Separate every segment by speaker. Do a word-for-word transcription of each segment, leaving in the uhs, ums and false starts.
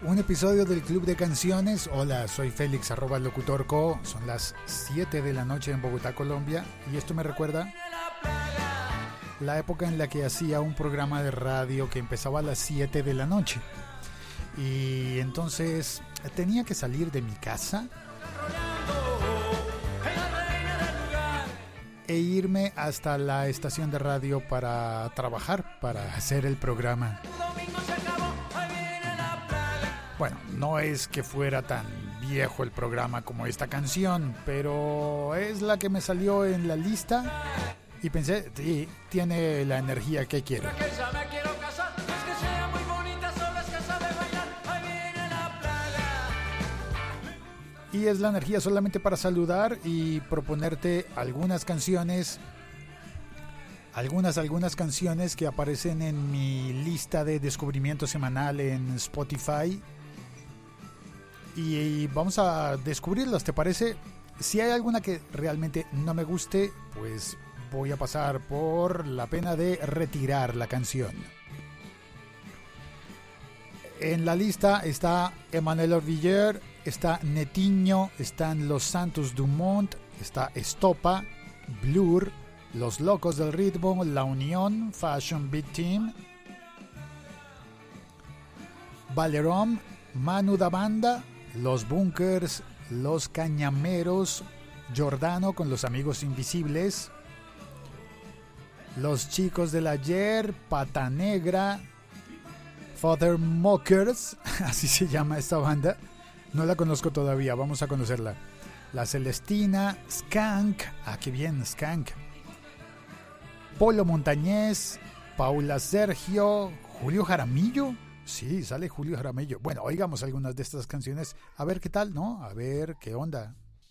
Speaker 1: un episodio del Club de Canciones. Hola, soy Félix, arroba locutorco. Son las siete de la noche en Bogotá, Colombia. Y esto me recuerda la época en la que hacía un programa de radio que empezaba a las siete de la noche. Y entonces tenía que salir de mi casa e irme hasta la estación de radio para trabajar, para hacer el programa. Bueno, no es que fuera tan viejo el programa como esta canción, pero es la que me salió en la lista y pensé, sí, tiene la energía que quiero. Y es la energía solamente para saludar y proponerte algunas canciones, algunas, algunas canciones que aparecen en mi lista de descubrimiento semanal en Spotify. Y vamos a descubrirlas, ¿te parece? Si hay alguna que realmente no me guste, pues voy a pasar por la pena de retirar la canción. En la lista está Emmanuel Orviller, está Netiño, están Los Santos Dumont, está Estopa, Blur, Los Locos del Ritmo, La Unión, Fashion Beat Team, Valerón, Manu da Banda, Los Bunkers, Los Cañameros, Giordano con Los Amigos Invisibles, Los Chicos del Ayer, Pata Negra, Father Mockers, así se llama esta banda, no la conozco todavía, vamos a conocerla. La Celestina, Skank, ah, qué bien, Skank, Polo Montañés, Paula Sergio, Julio Jaramillo. Sí, sale Julio Jaramillo. Bueno, oigamos algunas de estas canciones, a ver qué tal, ¿no? A ver qué onda.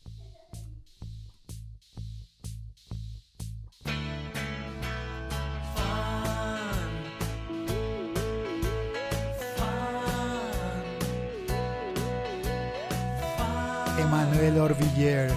Speaker 1: Emmanuel Orviller.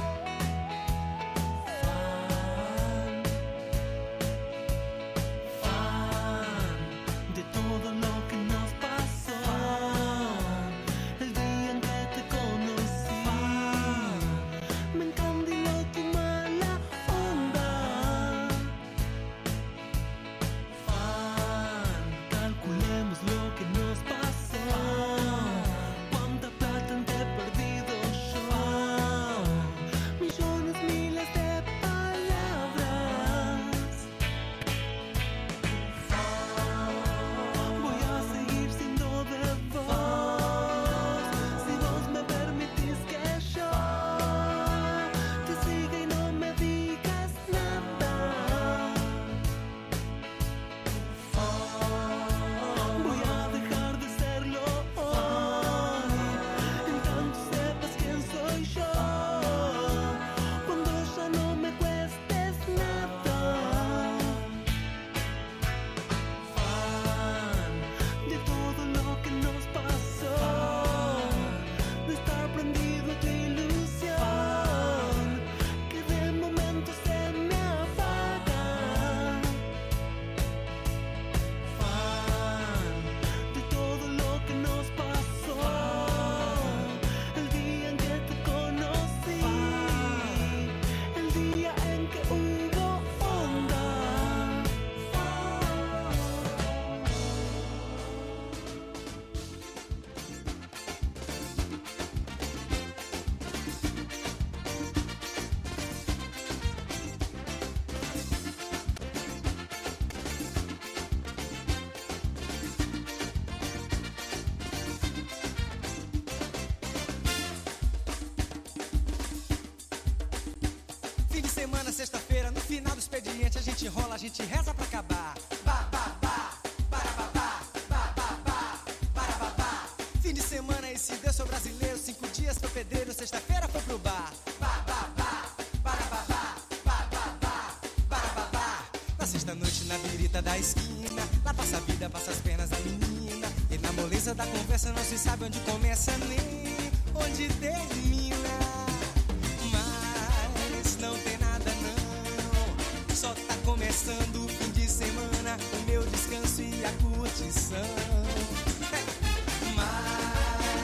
Speaker 2: Sexta-feira, no final do expediente, a gente rola, a gente reza pra acabar. Ba, ba, ba, para, ba, ba, ba, ba, ba, para, ba, ba. Fim de semana, esse Deus sou brasileiro. Cinco dias foi pedreiro, sexta-feira foi pro bar. Ba, ba, ba, para, ba, ba, ba, ba, ba, para, ba, ba. Na sexta-noite, na birita da esquina, lá passa a vida, passa as pernas da menina. E na moleza da conversa não se sabe onde começa nem onde termina. Mas não tem nada não, só tá começando o fim de semana, o meu descanso e a curtição. Mas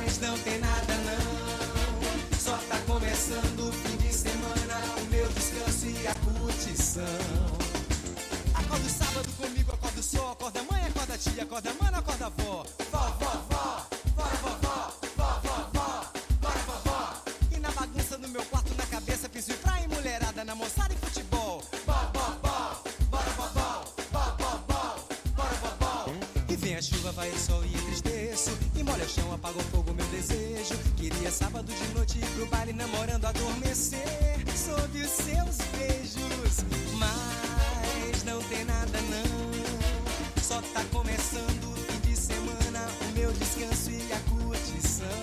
Speaker 2: começando o fim de semana, o meu descanso e a curtição. Acordo sábado comigo, acordo só, acorda mãe, acorda tia, acorda mana, acorda vó. Vó, vó, vó, bora vovó, vó, vó, vó, bora vovó. E na bagunça no meu quarto, na cabeça, piso e praia e mulherada, na moçada e futebol. Bó, bó, bó, bora vovó, bó, bó, bó, bora vovó. E vem a chuva, vai o sol e entristeço, e molha o chão, apaga o fogo, meu desejo. Queria sábado de noite ir pro baile, namorando, adormecer sob os seus beijos. Mas não tem nada não, só tá começando o fim de semana, o meu descanso e a curtição.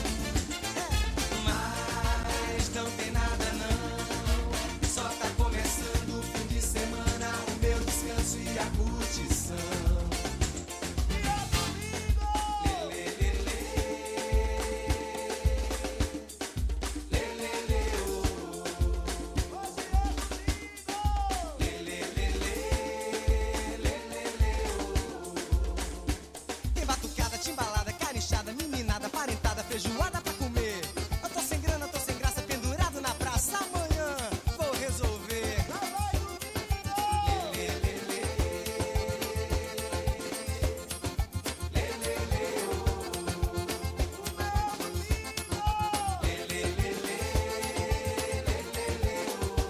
Speaker 2: Mas não tem nada não, só tá começando o fim de semana, o meu descanso e a curtição. Feijoada pra comer. Eu tô sem grana, tô sem graça, pendurado na praça. Amanhã vou resolver. Lê, lê, lê, lê. Lê, lê, lê, oh. Lê, lê, lê, lê. Lê, lê, lê,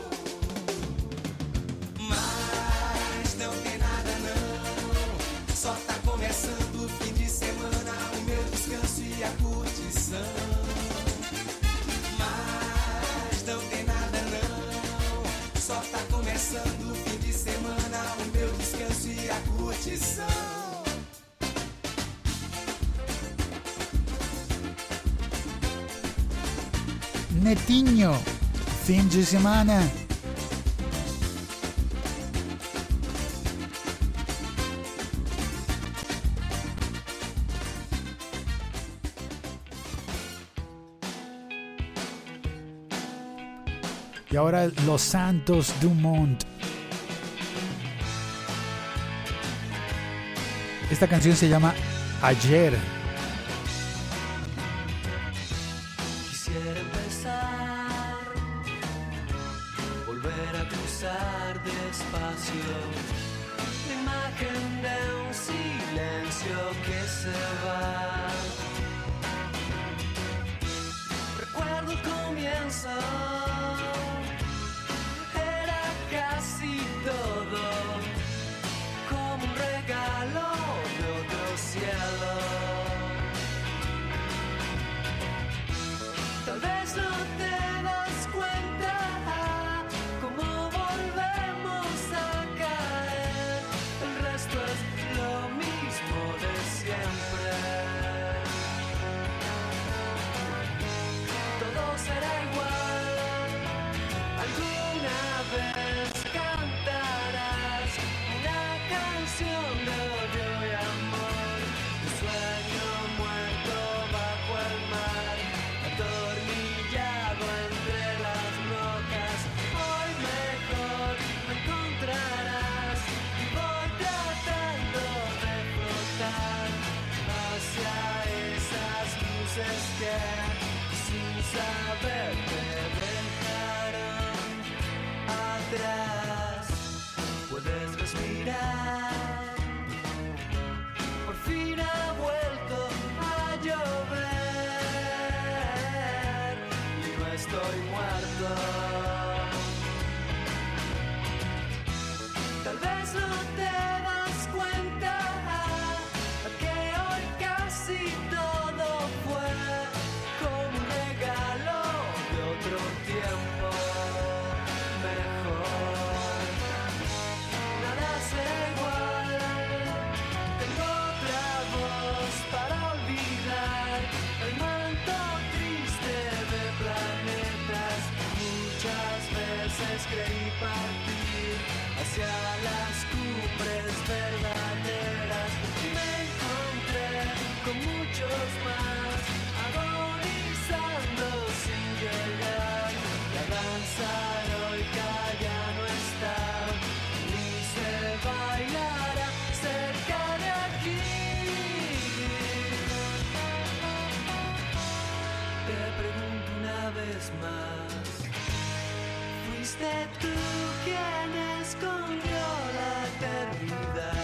Speaker 2: oh. Mas não tem nada não, só tá começando o fim de semana, o meu descanso e a curtição. Mas não tem nada não, só tá começando o fim de semana, o meu descanso e a curtição.
Speaker 1: Netinho, fin de semana. Y ahora Los Santos Dumont. Esta canción se llama Ayer.
Speaker 3: Quisiera empezar, volver a cruzar despacio la imagen de un silencio que se va. Recuerdo el comienzo. Casi todo como un regalo de otro cielo. Tal vez no te das cuenta cómo volvemos a caer. El resto es lo mismo de siempre. Todo será igual alguna vez. Cantarás una canción de odio y amor, un sueño muerto bajo el mar, atornillado entre las rocas. Hoy mejor me encontrarás y voy tratando de flotar hacia esas luces que sin saber te dejaron atrás. Puedes respirar, por fin ha vuelto a llover y no estoy muerto. Tal vez no te das cuenta que hoy casi todo fue como un regalo de otro tiempo mejor. Nada será igual, tengo otra voz para olvidar el manto triste de planetas. Muchas veces creí partir hacia las cumbres verdaderas y me encontré con muchos más agonizando sin llegar. La danza heroica ya no está, ni se bailará cerca de aquí. Te pregunto una vez más, fuiste tú quien escondió la eternidad.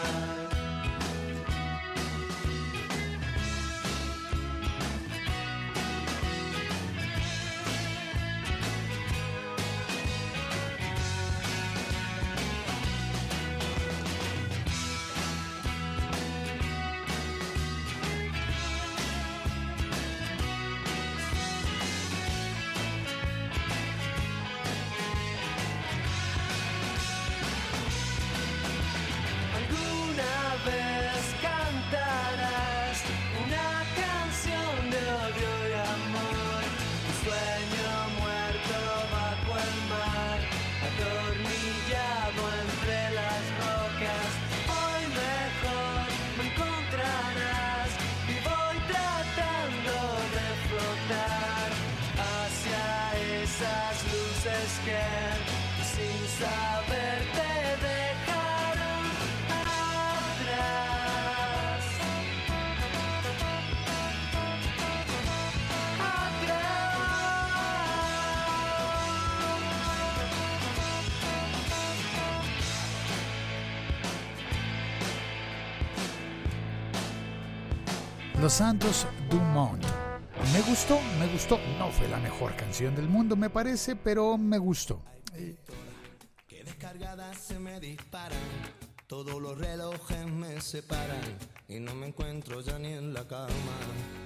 Speaker 1: Los Santos Dumont. Me gustó, me gustó. No fue la mejor canción del mundo, me parece, pero me gustó.
Speaker 4: Que descargadas se me disparan, todos los relojes me separan y no me encuentro ya ni en la cama.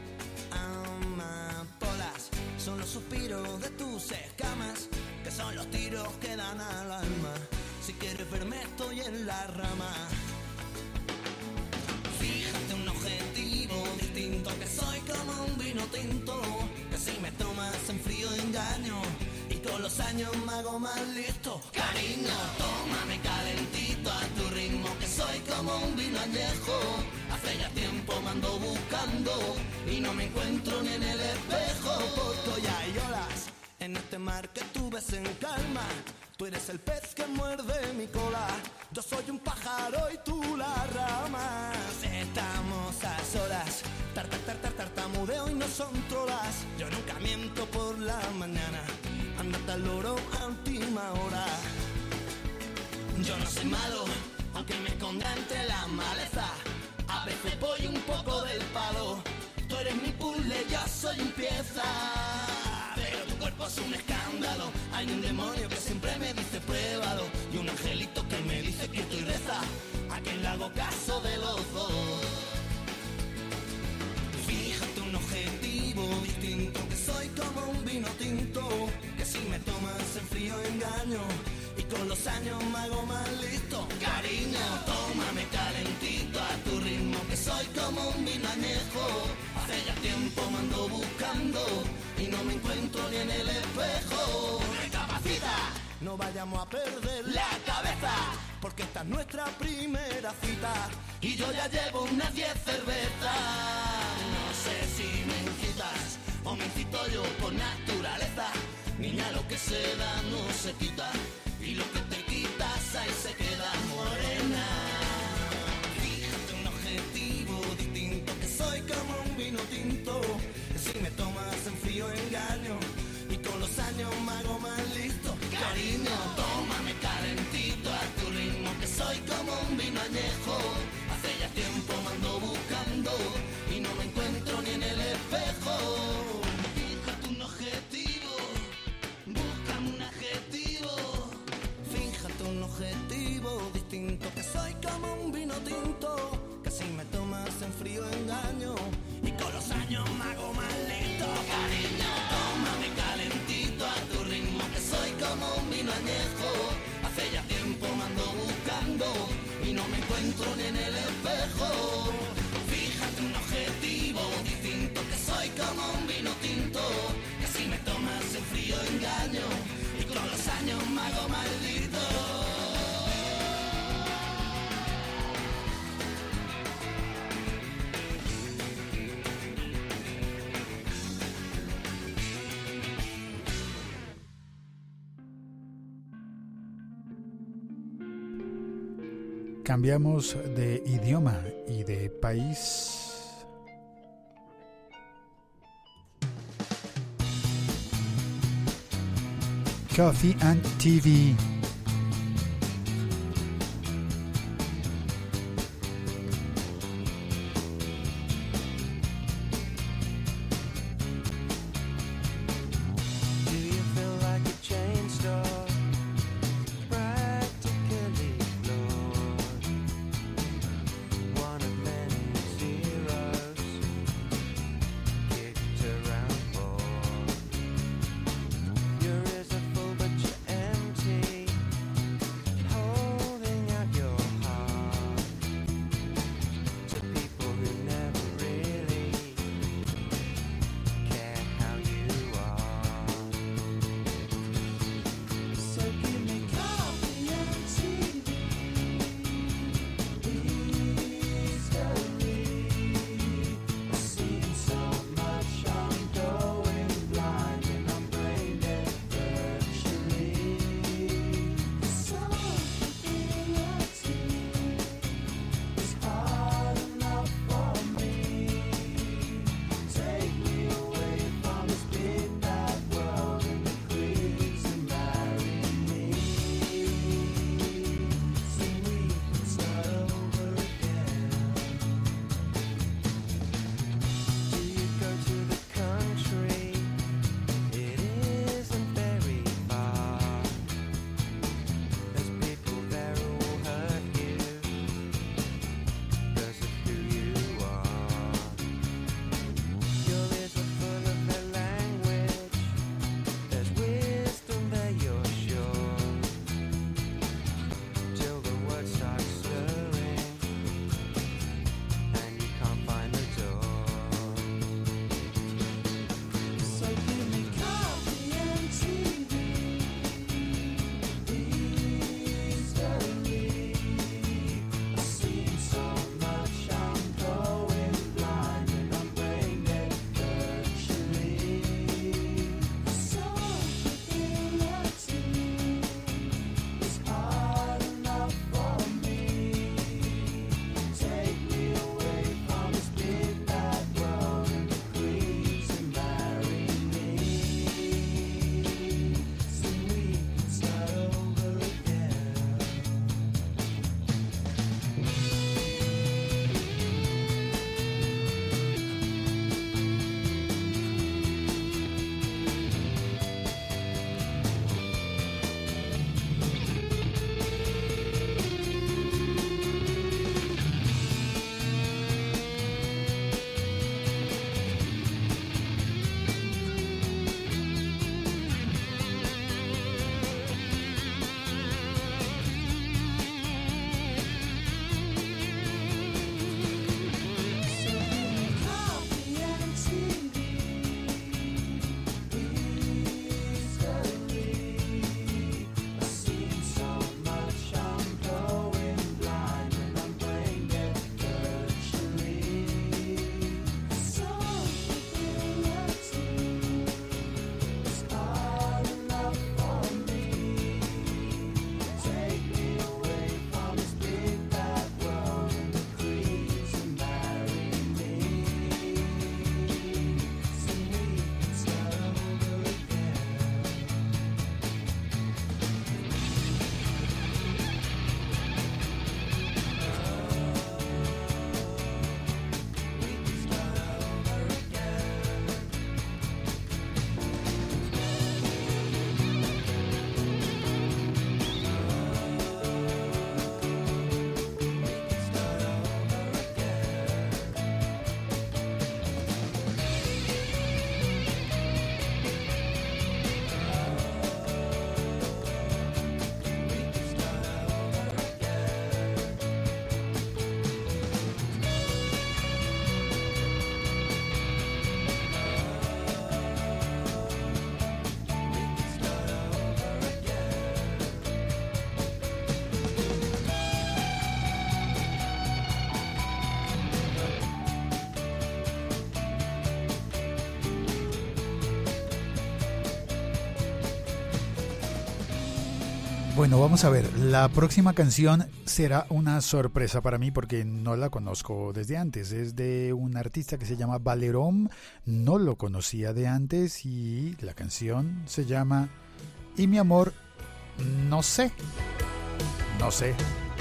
Speaker 4: Amapolas son los suspiros de tus escamas, que son los tiros que dan al alma. Si quieres verme estoy en la rama. Fíjate un objetivo distinto, que soy como un vino tinto, que si me tomas en frío engaño y con los años me hago más listo. Cariño, tómame calentito a tu ritmo, que soy como un vino añejo. Hace ya tiempo me ando buscando y no me encuentro ni en el espejo. Porque ya hay olas en este mar que tú ves en calma. Tú eres el pez que muerde mi cola, yo soy un pájaro y tú la rama. Estamos a solas, tar, tar, tar, tar, tartamudeo y no son trolas. Yo nunca miento por la mañana, andate al loro a última hora. Yo no soy malo, aunque me esconda entre la maleza. A veces voy un poco del palo, tú eres mi puzzle, yo soy un pieza. Pero tu cuerpo es un escándalo, hay un demonio que siempre me dice pruébalo, y un angelito que me dice que estoy reza, a quien le hago caso de los dos. Fíjate un objetivo distinto, que soy como un vino tinto, que si me tomas en frío engaño y con los años me hago más listo. Cariño, tómame calentito a tu ritmo, que soy como un vino añejo. Hace ya tiempo me ando buscando y no me encuentro ni en el espejo. Recapacita, no vayamos a perder la cabeza, porque esta es nuestra primera cita y yo ya llevo unas diez cervezas. No sé si me incitas o me incito yo por naturaleza. Niña, lo que se da no se quita y lo que te quitas ahí se queda morena. Fíjate un objetivo distinto, que soy como un vino tinto, que si me tomas en frío engaño y con los años me hago más listo. Cariño, tómame calentito a tu ritmo, que soy como un vino añejo. Hace ya tiempo me ando buscando y no me encuentro ni en el espejo. Fíjate un objetivo, búscame un adjetivo. Fíjate un objetivo distinto, que soy como un vino tinto, que si me tomas en frío engaño y con los años me hago más listo. Cariño, tómame calentito a tu ritmo, que soy como un vino añejo. Hace ya tiempo me ando buscando y no me encuentro ni en el espejo. Fíjate un objetivo distinto, que soy como un vino tinto, que si me tomas en frío engaño y con los años me hago maldito.
Speaker 1: Cambiamos de idioma y de país. Coffee and T V. Bueno, vamos a ver, la próxima canción será una sorpresa para mí porque no la conozco desde antes. Es de un artista que se llama Valerom, no lo conocía de antes y la canción se llama Y mi amor, no sé. No sé.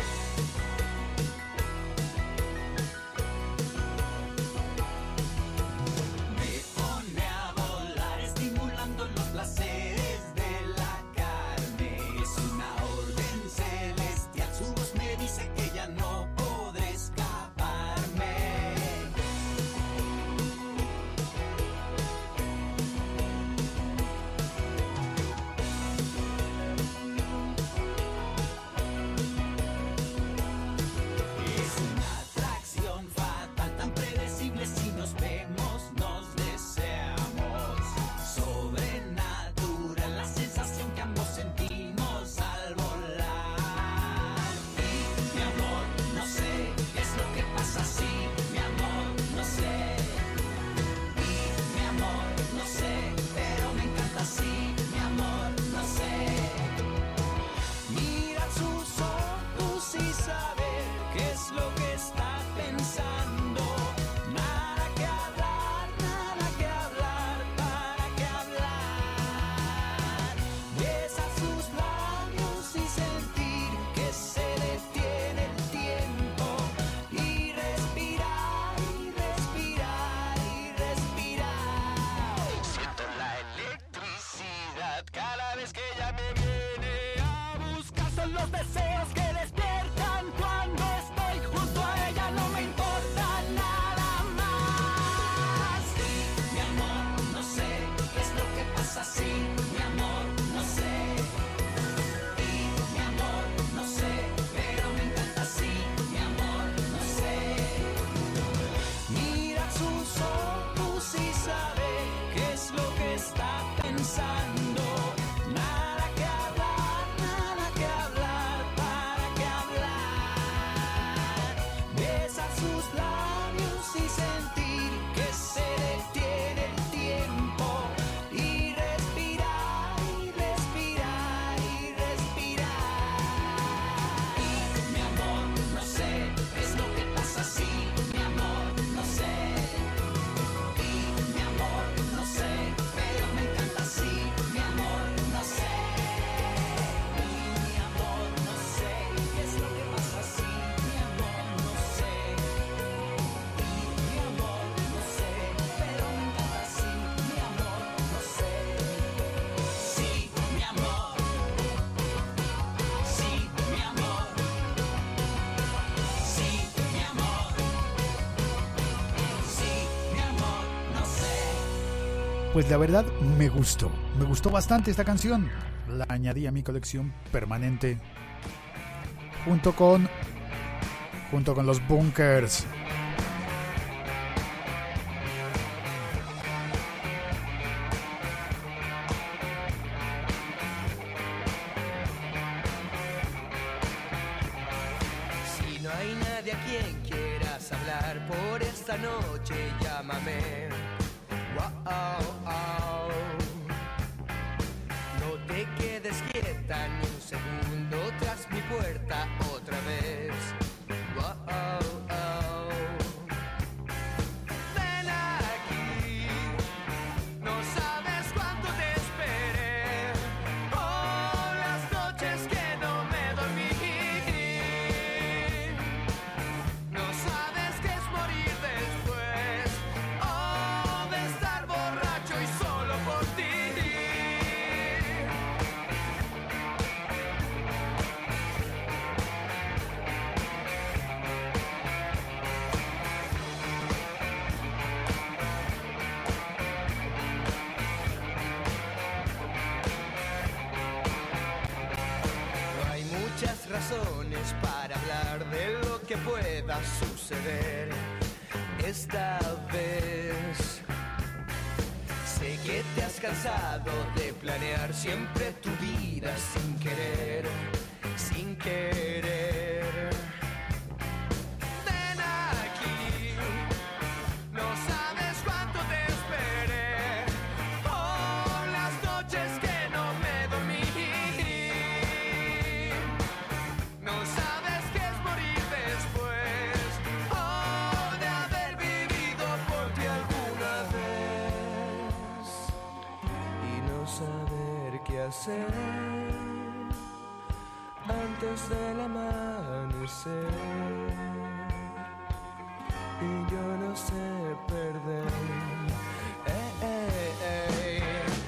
Speaker 1: Pues la verdad me gustó, me gustó bastante esta canción. La añadí a mi colección permanente junto con junto con los Bunkers.
Speaker 3: Si no hay nadie a quien quieras hablar por esta noche, llámame. Wow, oh. No te quedes quieta ni un segundo tras mi puerta otra vez. Wow, oh. Ven aquí, no sabes cuánto te esperé. Oh, las noches que no me dormí. No sabes qué es morir después. Oh, de estar borracho y solo por ti. No hay muchas razones para hablar de lo que pueda suceder esta vez. Sé que te has cansado de planear siempre tu vida sin querer, sin querer. Ven aquí, no sabes cuánto te esperé. Oh, las noches que no me dormí. No sabes qué es morir después. Oh, de haber vivido por ti alguna vez. Y no saber qué hacer antes del amanecer, y yo no sé perder. Eh, eh, eh.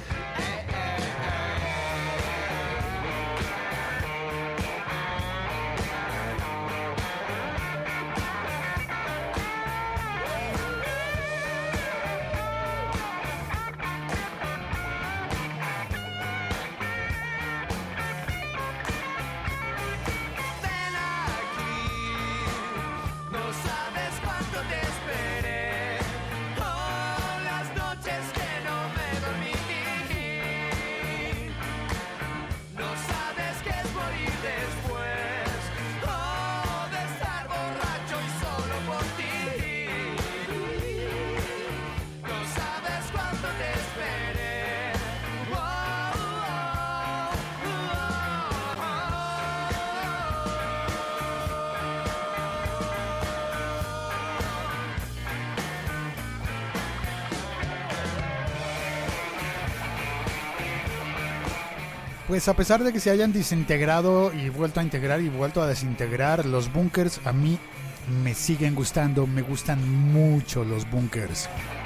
Speaker 1: Pues a pesar de que se hayan desintegrado y vuelto a integrar y vuelto a desintegrar, los Bunkers a mí me siguen gustando, me gustan mucho los Bunkers.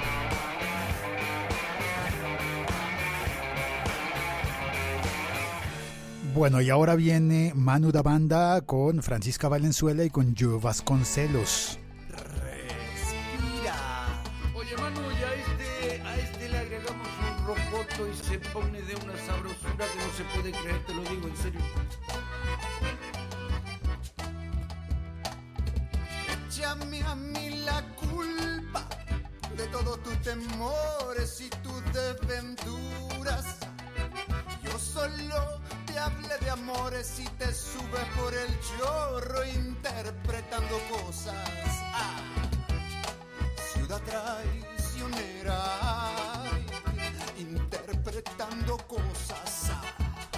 Speaker 1: Bueno, y ahora viene Manu da Banda con Francisca Valenzuela y con Joe Vasconcelos.
Speaker 5: Respira. Oye, Manu, y a este, a este le agregamos un rocoto y se pone de una sabrosura que no se puede creer, te lo digo en serio.
Speaker 4: Échame a mí la culpa de todos tus temores y tus desventuras. Yo solo te hablé de amores y te subes por el chorro interpretando cosas. Ah, ciudad traicionera, interpretando cosas. Ah,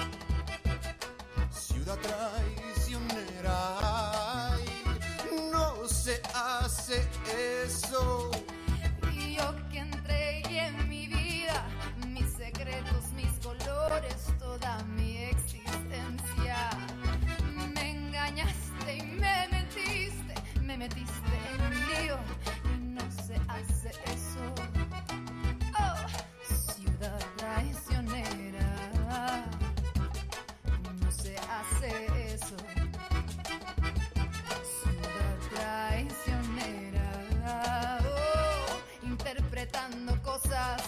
Speaker 4: ciudad traicionera, no se hace eso.
Speaker 6: Y yo que entregué mi vida, mis secretos, mis colores, toda mi existencia. Me engañaste y me mentiste, me metiste en un lío y no se hace eso. Oh, ciudad traicionera, no se hace eso. Ciudad traicionera, oh, interpretando cosas.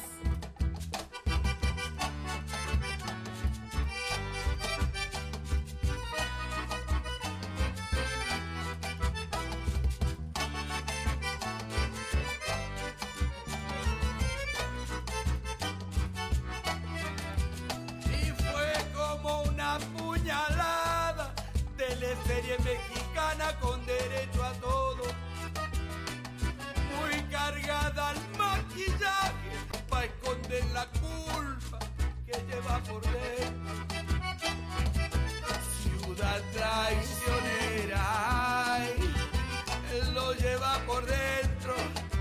Speaker 5: Teleserie mexicana con derecho a todo, muy cargada al maquillaje pa' esconder la culpa que lleva por dentro. Ciudad traicionera, ay, él lo lleva por dentro.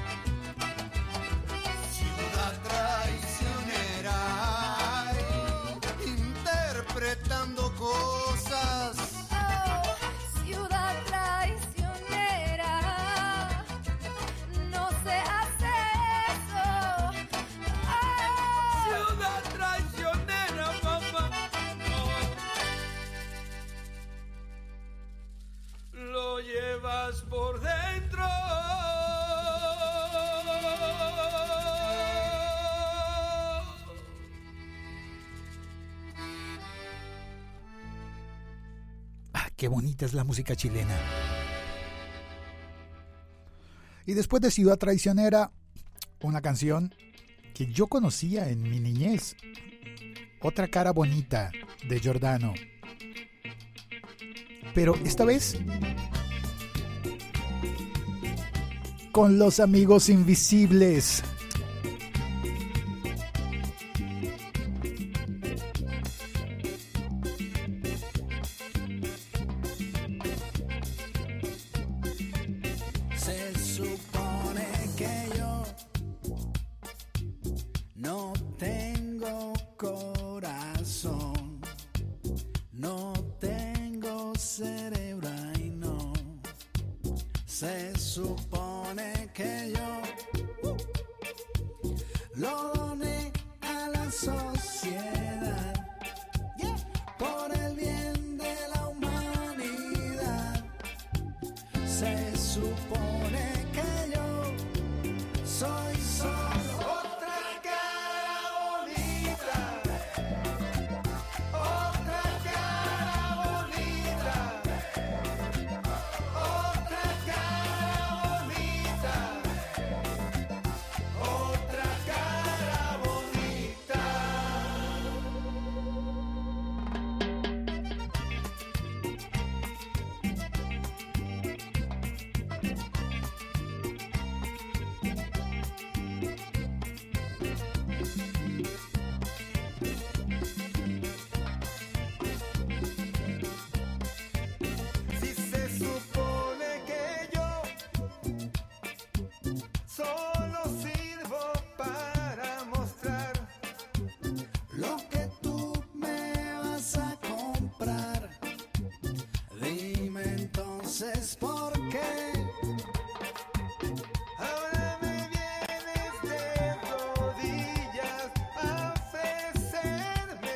Speaker 4: Ciudad traicionera, ay, interpretando cosas.
Speaker 6: Ciudad traicionera, no se hace eso. Oh.
Speaker 5: Ciudad traicionera, mamá, no. Lo llevas por dentro.
Speaker 1: Qué bonita es la música chilena. Y después de Ciudad Traicionera, una canción que yo conocía en mi niñez. Otra cara bonita, de Giordano. Pero esta vez con Los Amigos Invisibles.
Speaker 4: No tengo corazón. Se supone que yo uh, lo doné a la sociedad, yeah, por el bien de la humanidad. Se supone que yo soy solo otra cara bonita, otra cara bonita, otra cara bonita, otra cara bonita. Si se supone que yo solo sirvo para mostrar lo que tú me vas a comprar, dime entonces por qué ahora me vienes de rodillas a ofrecerme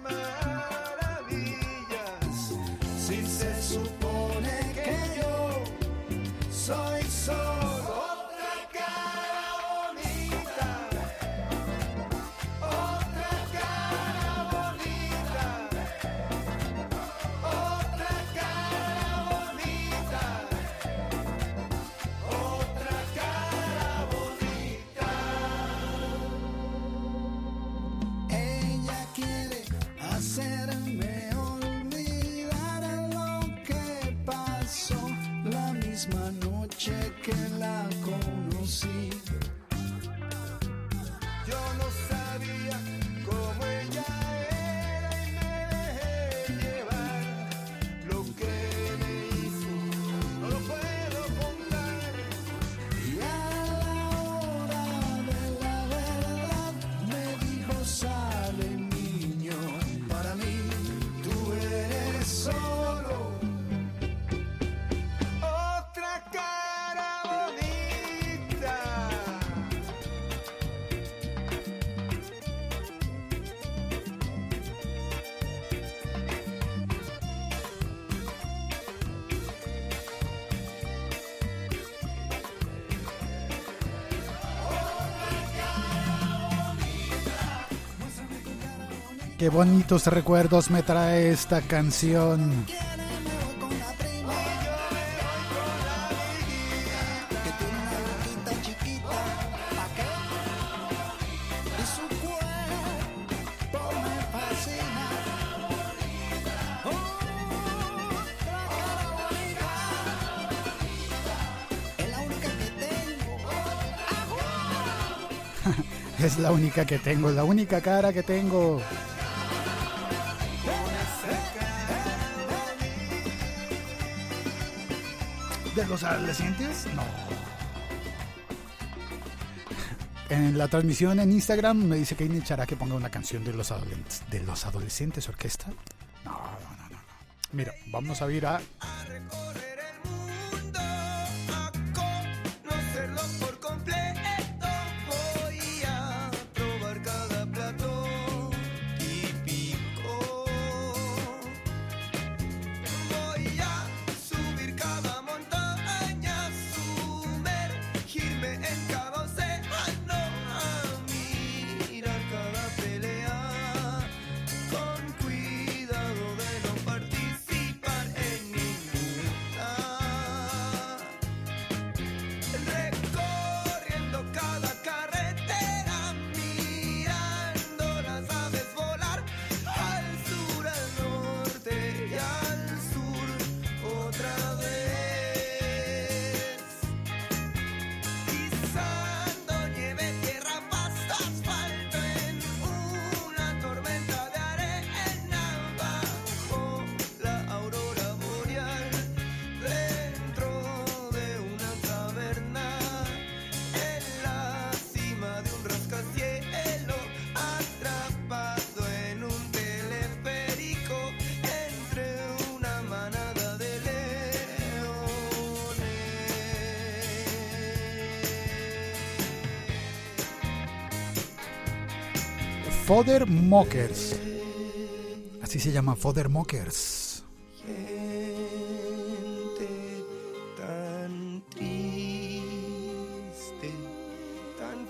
Speaker 4: maravillas. Si se supone que yo soy solo otra cara bonita, otra cara bonita, otra cara bonita, otra cara bonita. Ella quiere hacerme olvidar lo que pasó la misma noche que la conocí. Yo no sabía cómo ella era y me dejé llevar. Lo que me hizo no lo puedo contar. Y a la hora de la verdad me dijo: sale, niño, para mí tú eres solo otra cara bonita.
Speaker 1: Qué bonitos recuerdos me trae esta canción.
Speaker 4: Que tiene una boquita chiquita, ¿pa' qué? Y su cuerpo me fascina. Otra cara bonita, es la única que tengo.
Speaker 1: Es la única que tengo, la única cara que tengo. ¿De los adolescentes? No. En la transmisión en Instagram me dice que Ine Chará que ponga una canción de los adolescentes. ¿De los adolescentes orquesta? No, no, no, no. Mira, vamos a ir a...
Speaker 4: A recorrer el mundo, a conocerlo por completo. Voy a probar cada plato típico. Voy a subir cada montaña, sumergirme en cada océano, a mirar cada pelea con cuidado de no participar en ninguna.
Speaker 1: Fodder Mockers. Así se llama, Fodder Mockers.
Speaker 7: Tan triste, tan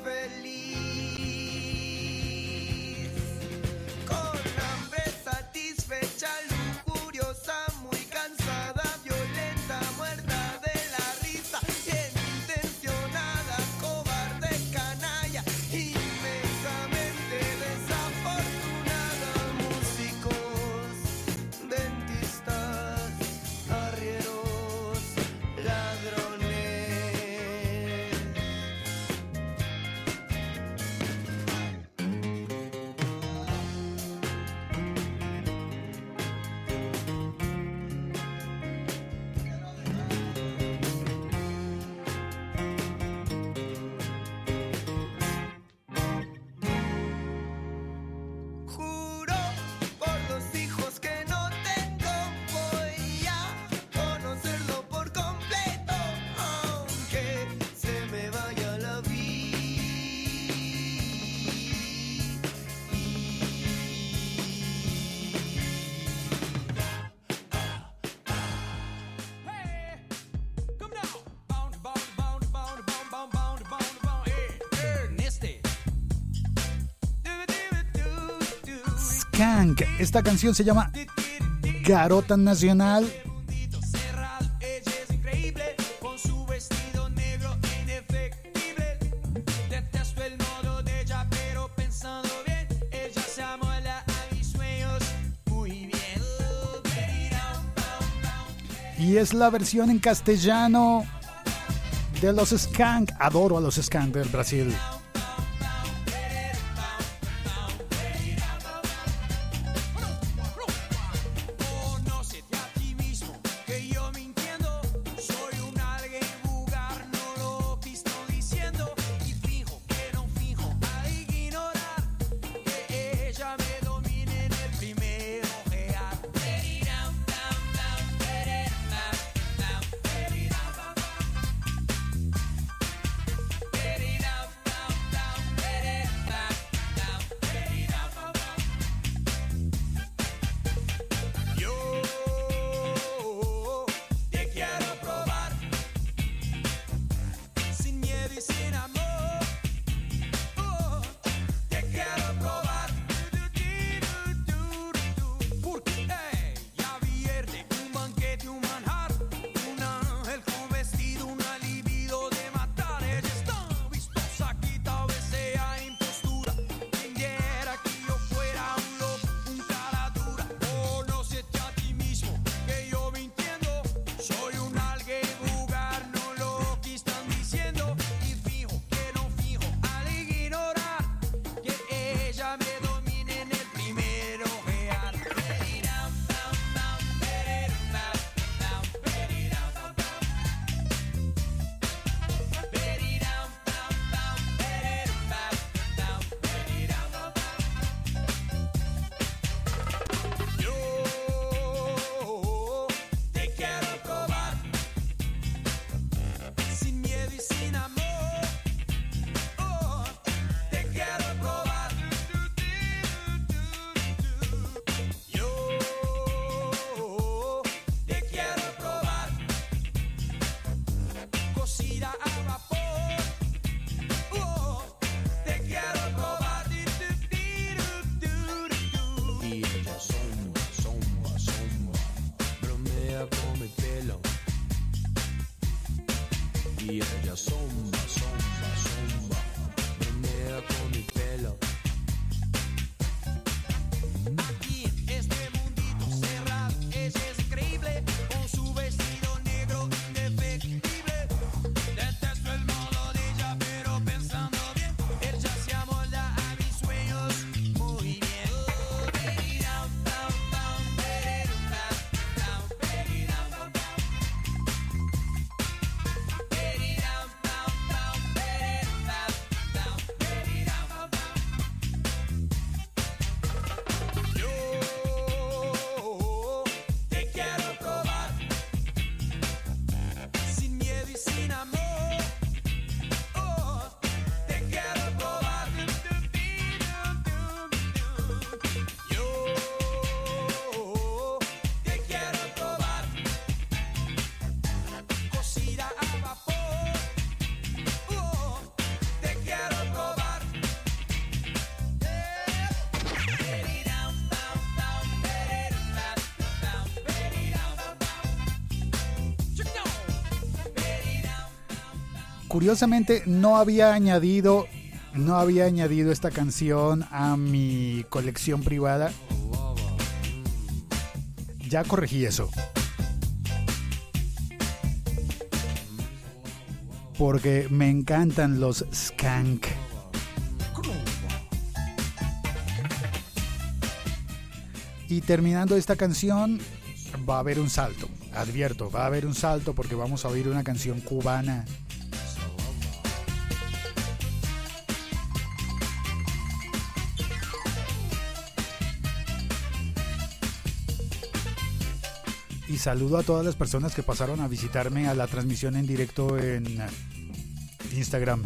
Speaker 7: feliz, con hambre satisfecha, lujuriosa, muy cansada, violenta, muerta de la risa, bien intencionada, cobarde, canalla, inmensamente desafortunada, músicos, dentistas, arrieros, ladrones. Juro por los hijos que no tengo, voy a conocerlo por completo, aunque se me vaya la
Speaker 1: Skank. Esta canción se llama Garota Nacional.
Speaker 7: Cerrado, ella es increíble, con su vestido negro indefectible. Detesto el modo de ella, pero pensando bien, ella se amola a mis sueños muy bien.
Speaker 1: Y es la versión en castellano de los Skank. Adoro a los Skank del Brasil.
Speaker 7: Conócete a ti mismo, que yo mintiendo soy un alguien vulgar, no lo que estoy diciendo, y fijo que no fijo, hay que ignorar que ella me domine en el primer ojear.
Speaker 1: curiosamente no había añadido no había añadido esta canción a mi colección privada. Ya corregí eso. Porque me encantan los skank. Y terminando esta canción, va a haber un salto. Advierto, va a haber un salto porque vamos a oír una canción cubana. Y saludo a todas las personas que pasaron a visitarme a la transmisión en directo en Instagram.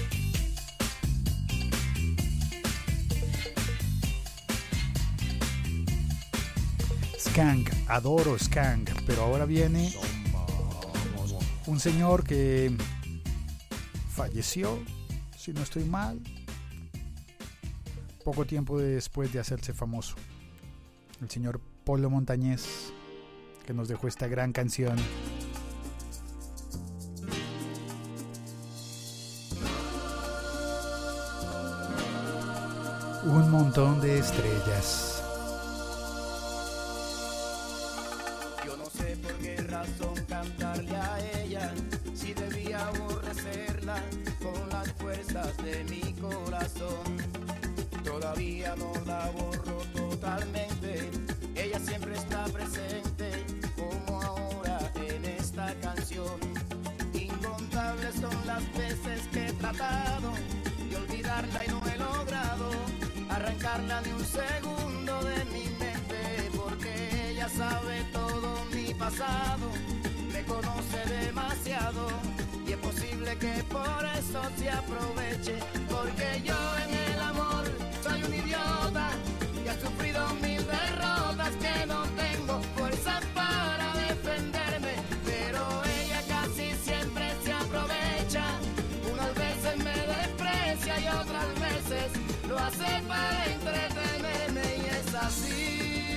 Speaker 1: Skank, adoro Skank, pero ahora viene un señor que falleció, si no estoy mal, poco tiempo después de hacerse famoso. El señor Polo Montañés, que nos dejó esta gran canción. Un montón de estrellas.
Speaker 4: Yo no sé por qué razón cantarle a ella, si debía aborrecerla con las fuerzas de mi corazón. Todavía no la borro totalmente, ella siempre está presente, como ahora en esta canción. Incontables son las veces que he tratado de olvidarla y no he logrado arrancarla ni un segundo de mi mente, porque ella sabe todo mi pasado, me conoce demasiado y es posible que por eso se aproveche, porque yo en el amor soy un idiota que ha sufrido mil derrotas, que no tengo fuerza para defenderme, pero ella casi siempre se aprovecha, unas veces me desprecia y otras veces lo hace para entretenerme y es así.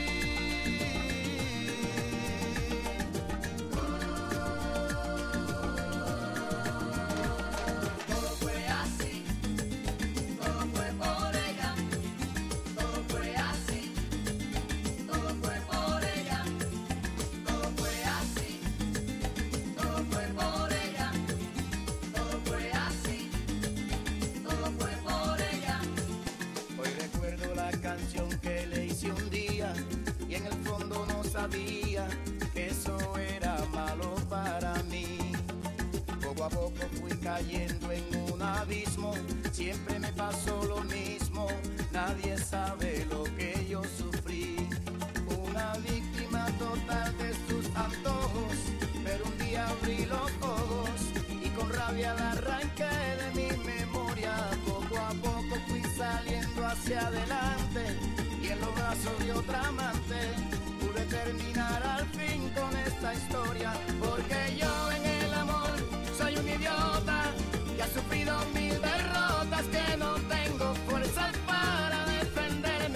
Speaker 4: Todo fue así, todo fue por ella, todo fue así, todo fue por ella, todo fue así, todo fue por ella, todo fue así, todo fue por ella. Hoy recuerdo la canción que le hice un día y en el fondo no sabía que eso era malo para mí. Poco a poco fui cayendo en un abismo, siempre me pasó lo mismo, nadie sabe lo que yo sufrí. Una víctima total de sus antojos, pero un día abrí los ojos y con rabia la arranqué de mi memoria. Poco a poco fui saliendo hacia adelante y en los brazos de otra amante pude terminar al fin con esta historia, porque yo en el amor soy un idiota que ha sufrido mil derrotas, que no tengo fuerzas para defenderme,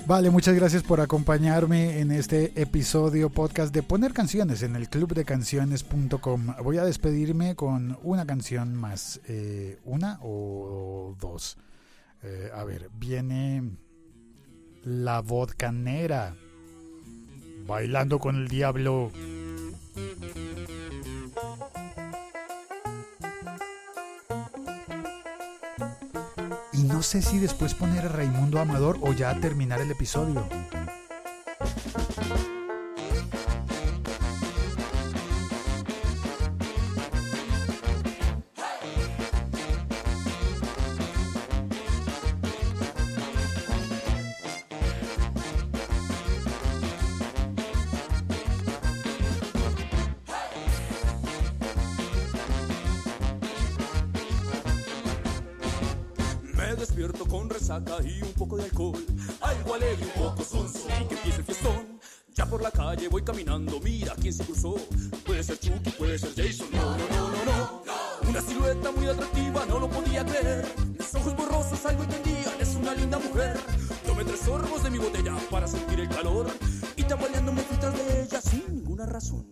Speaker 1: Vale, muchas gracias por acompañarme en este episodio podcast de Poner Canciones en el club de canciones punto com. Voy a despedirme con una canción más, eh, una o dos. Eh, a ver, viene La Vodkanera, Bailando con el Diablo. Y no sé si después poner a Raimundo Amador o ya terminar el episodio.
Speaker 8: Me despierto con resaca y un poco de alcohol, algo alegre, un poco sonso, y que empiece el fiestón. Ya por la calle voy caminando, mira quién se cruzó. Puede ser Chucky, puede ser Jason, no, no, no, no, no. Una silueta muy atractiva, no lo podía creer. Mis ojos borrosos algo entendían, es una linda mujer. Tomé tres sorbos de mi botella para sentir el calor y tambaleándome fui tras de ella sin ninguna razón.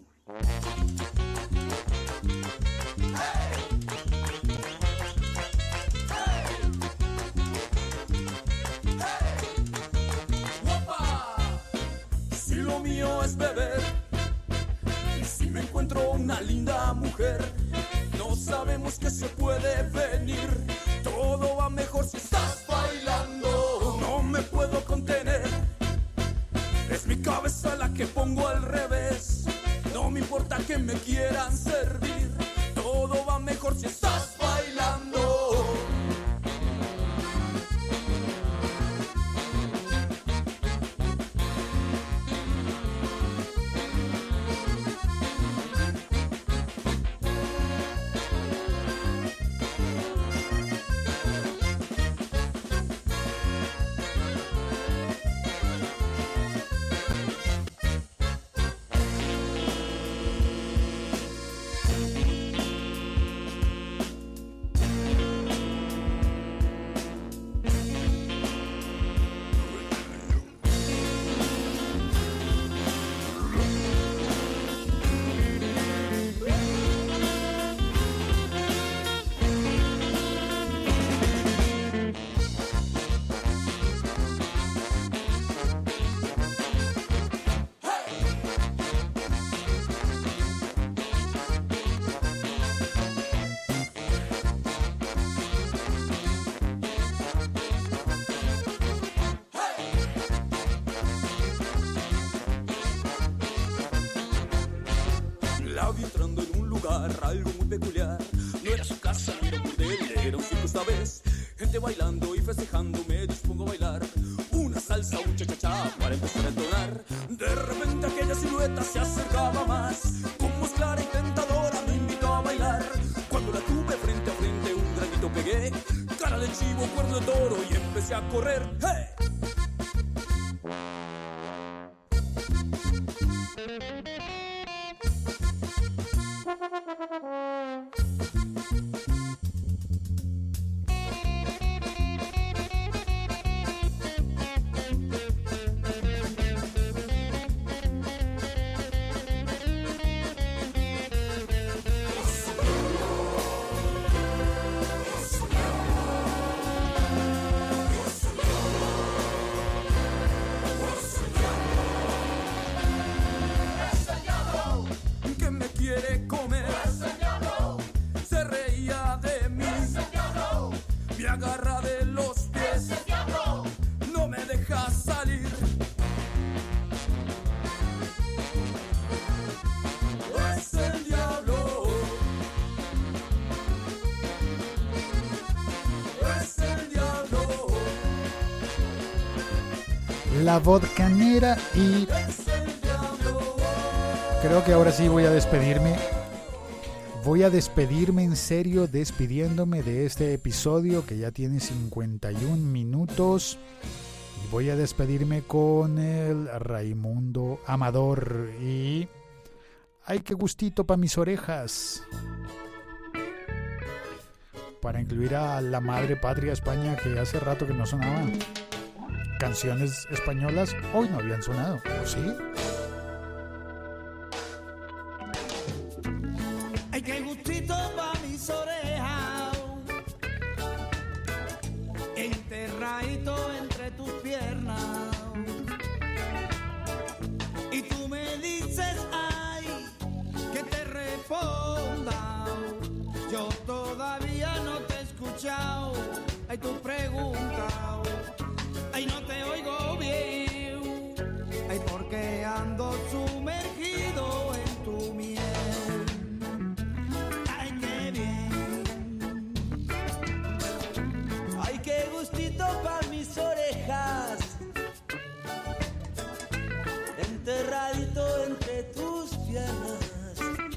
Speaker 8: Si lo mío es beber, y si me encuentro una linda mujer, no sabemos qué se puede venir. Todo va mejor si estás bailando. No me puedo contener, es mi cabeza la que pongo al revés. No me importa que me quieran servir. Todo va mejor si estás bailando. La vi entrando en un lugar, algo muy peculiar. No era su casa, ni era un burdel, era un circo esta vez. Gente bailando y festejando, me dispongo a bailar una salsa, un cha-cha-cha para empezar a entonar. De repente aquella silueta se acercaba más, con voz clara y tentadora me invitó a bailar. Cuando la tuve frente a frente, un granito pegué, cara de chivo, cuerno de toro y empecé a correr. ¡Hey! Que me quiere comer, se reía de mí, me agarra de los pies, no me deja salir. Es el diablo, es el diablo,
Speaker 1: La Vodkanera. Y
Speaker 8: es el diablo.
Speaker 1: creo que ahora sí voy a despedirme. Voy a despedirme en serio, despidiéndome de este episodio que ya tiene cincuenta y un minutos. Y voy a despedirme con el Raimundo Amador. Y ¡ay, qué gustito para mis orejas! Para incluir a la madre patria España, que hace rato que no sonaba. canciones españolas hoy no habían sonado, ¿o sí?
Speaker 4: Ay, qué gustito pa' mis orejas, enterradito entre tus piernas. Y tú me dices, ay, que te responda. Yo todavía no te he escuchado. Ay, tu pregunta. Ay, no te oigo bien. Ay, porque ando sumergido en tu miel. Ay, qué bien. Ay, qué gustito pa' mis orejas, enterradito entre tus piernas.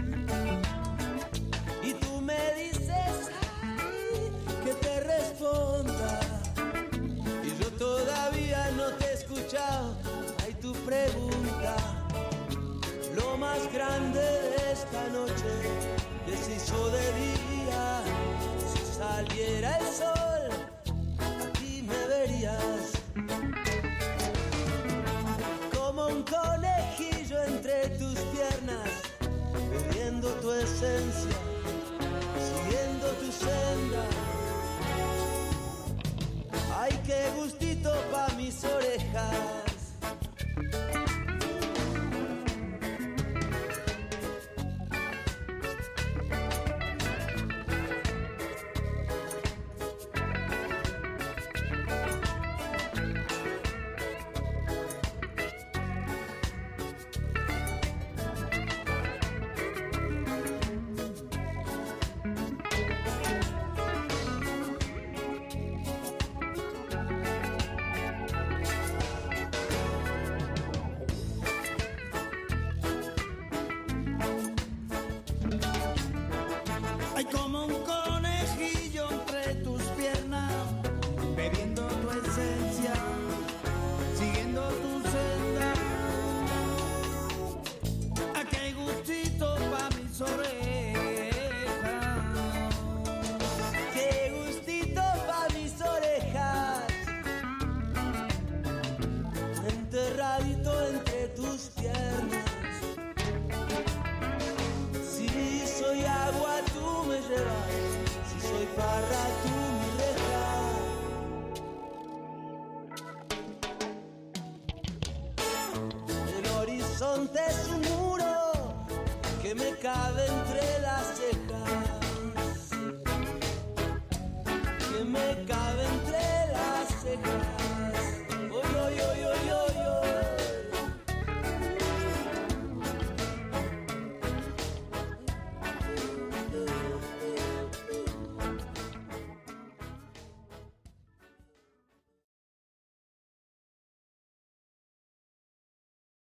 Speaker 4: Y tú me dices, ay, que te responda. Y yo todavía no te he escuchado. Ay, tu pregunta. Lo más grande de esta noche que se hizo de día. Si saliera el sol, aquí me verías como un conejillo entre tus piernas, bebiendo tu esencia, siguiendo tu senda. Ay, qué gustito pa' mis orejas. Ay, como un conejillo entre tus piernas, bebiendo tu esencia, siguiendo tu senda. A qué gustito pa' mis orejas. Qué gustito pa' mis orejas, enterradito entre tus piernas. Si soy agua, tú me llevas. Si soy parra, tú me dejas. El horizonte es un muro que me cabe entre las cejas, que me cabe